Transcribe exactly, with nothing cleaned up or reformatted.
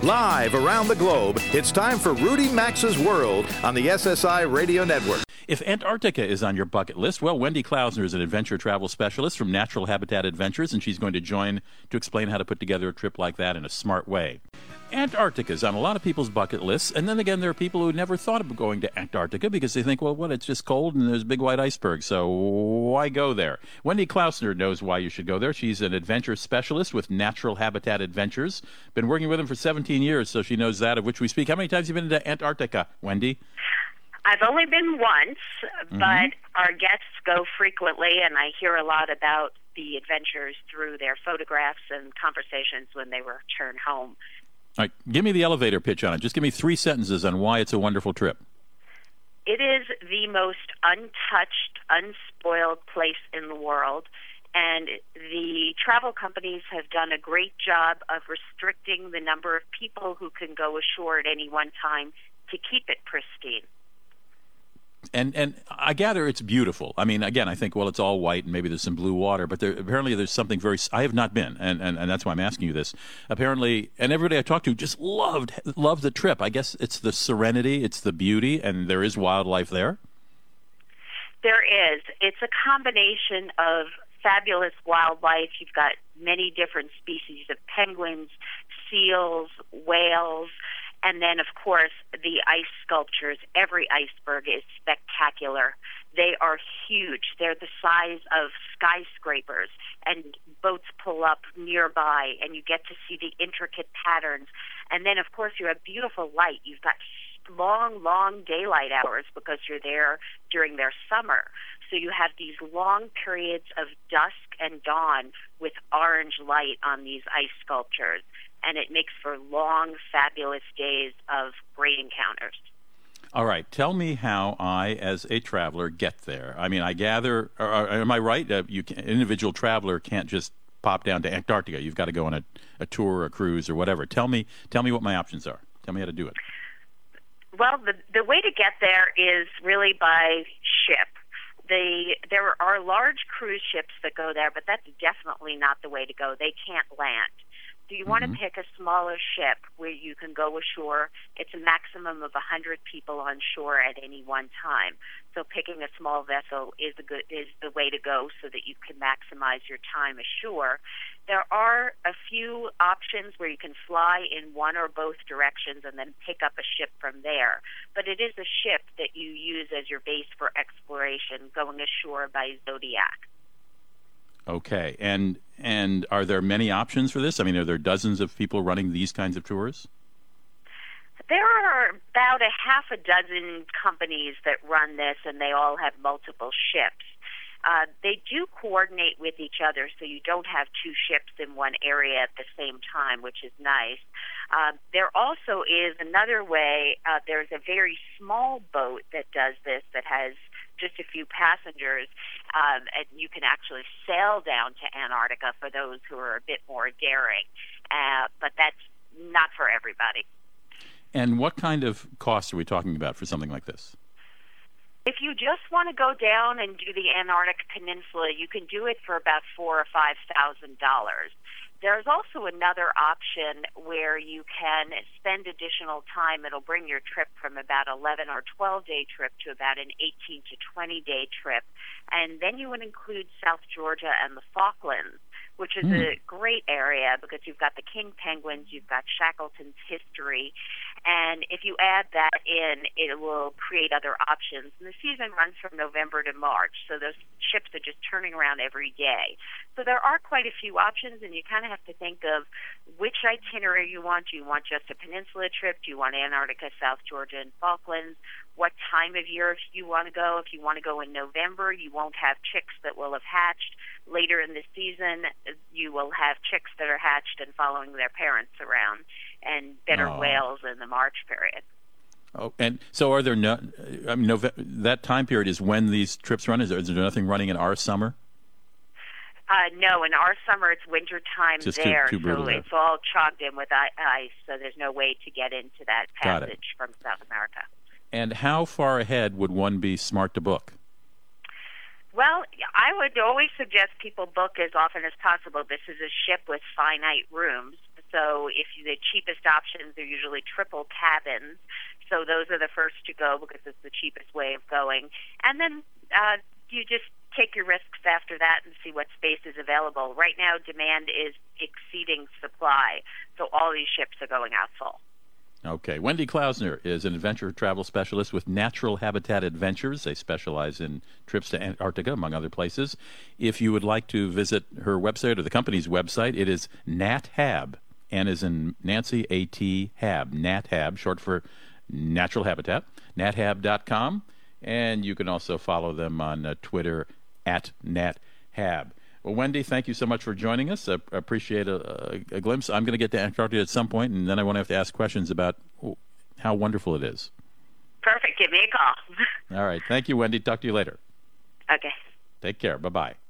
Live around the globe, it's time for Rudy Maxa's World on the S S I Radio Network. If Antarctica is on your bucket list, well, Wendy Klausner is an adventure travel specialist from Natural Habitat Adventures, and she's going to join to explain how to put together a trip like that in a smart way. Antarctica is on a lot of people's bucket lists, and then again, there are people who never thought of going to Antarctica because they think, well, what, it's just cold and there's a big white iceberg, so why go there? Wendy Klausner knows why you should go there. She's an adventure specialist with Natural Habitat Adventures. Been working with them for seventeen years, so she knows that, of which we speak. How many times have you been to Antarctica, Wendy? I've only been once, Mm-hmm. but our guests go frequently, and I hear a lot about the adventures through their photographs and conversations when they return home. All right, give me the elevator pitch on it. Just give me three sentences on why it's a wonderful trip. It is the most untouched, unspoiled place in the world, and the travel companies have done a great job of restricting the number of people who can go ashore at any one time to keep it pristine. And and I gather it's beautiful. I mean, again, I think, well, it's all white and maybe there's some blue water, but there, apparently there's something very... I have not been, and, and, and that's why I'm asking you this. Apparently, and everybody I talked to just loved loved the trip. I guess it's the serenity, it's the beauty, and there is wildlife there? There is. It's a combination of fabulous wildlife. You've got many different species of penguins, seals, whales, and then, of course, the ice sculptures. Every iceberg is spectacular. They are huge. They're the size of skyscrapers, and boats pull up nearby, and you get to see the intricate patterns. And then, of course, you have beautiful light. You've got long, long daylight hours because you're there during their summer. So you have these long periods of dusk and dawn with orange light on these ice sculptures. And it makes for long, fabulous days of great encounters. All right. Tell me how I, as a traveler, get there. I mean, I gather, or, or, am I right? Uh, you can, an individual traveler can't just pop down to Antarctica. You've got to go on a, a tour, a cruise, or whatever. Tell me, tell me what my options are. Tell me how to do it. Well, the, the way to get there is really by ship. The, there are large cruise ships that go there, but that's definitely not the way to go. They can't land. So you want Mm-hmm. to pick a smaller ship where you can go ashore. It's a maximum of one hundred people on shore at any one time. So picking a small vessel is a good is the way to go so that you can maximize your time ashore. There are a few options where you can fly in one or both directions and then pick up a ship from there. But it is a ship that you use as your base for exploration, going ashore by Zodiac. Okay, and and are there many options for this? I mean, are there dozens of people running these kinds of tours? There are about a half a dozen companies that run this, and they all have multiple ships. Uh, they do coordinate with each other, so you don't have two ships in one area at the same time, which is nice. Uh, there also is another way. Uh, there's a very small boat that does this that has just a few passengers, um, and you can actually sail down to Antarctica for those who are a bit more daring. Uh, but that's not for everybody. And what kind of costs are we talking about for something like this? If you just want to go down and do the Antarctic Peninsula, you can do it for about four or five thousand dollars. There's also another option where you can spend additional time. It'll bring your trip from about eleven or twelve day trip to about an eighteen to twenty day trip, and then you would include South Georgia and the Falklands, which is mm. a great area because you've got the king penguins, you've got Shackleton's history, and if you add that in, it will create other options. And the season runs from November to March, so those ships are just turning around every day. So there are quite a few options, and you kind of have to think of which itinerary you want. Do you want just a peninsula trip? Do you want Antarctica, South Georgia, and Falklands? What time of year you want to go? If you want to go in November, you won't have chicks that will have hatched. Later in the season, you will have chicks that are hatched and following their parents around, and better oh. whales in the March period. Oh, and so are there no? I mean, Nove- that time period is when these trips run. Is there, is there nothing running in our summer? Uh, no, in our summer it's winter time Just there, too, too brutal so there. it's all clogged in with ice. So there's no way to get into that passage from South America. And how far ahead would one be smart to book? Well, I would always suggest people book as often as possible. This is a ship with finite rooms, So if you, the cheapest options are usually triple cabins. So those are the first to go because it's the cheapest way of going. And then uh, you just take your risks after that and see what space is available. Right now, demand is exceeding supply, so all these ships are going out full. Okay. Wendy Klausner is an adventure travel specialist with Natural Habitat Adventures. They specialize in trips to Antarctica, among other places. If you would like to visit her website or the company's website, it is NatHab. N is in Nancy, A T, Hab. NatHab, short for Natural Habitat. nathab dot com. And you can also follow them on uh, Twitter at NatHab. Well, Wendy, thank you so much for joining us. I appreciate a, a, a glimpse. I'm going to get to Antarctica at some point, and then I want to have to ask questions about how wonderful it is. Perfect. Give me a call. All right. Thank you, Wendy. Talk to you later. Okay. Take care. Bye-bye.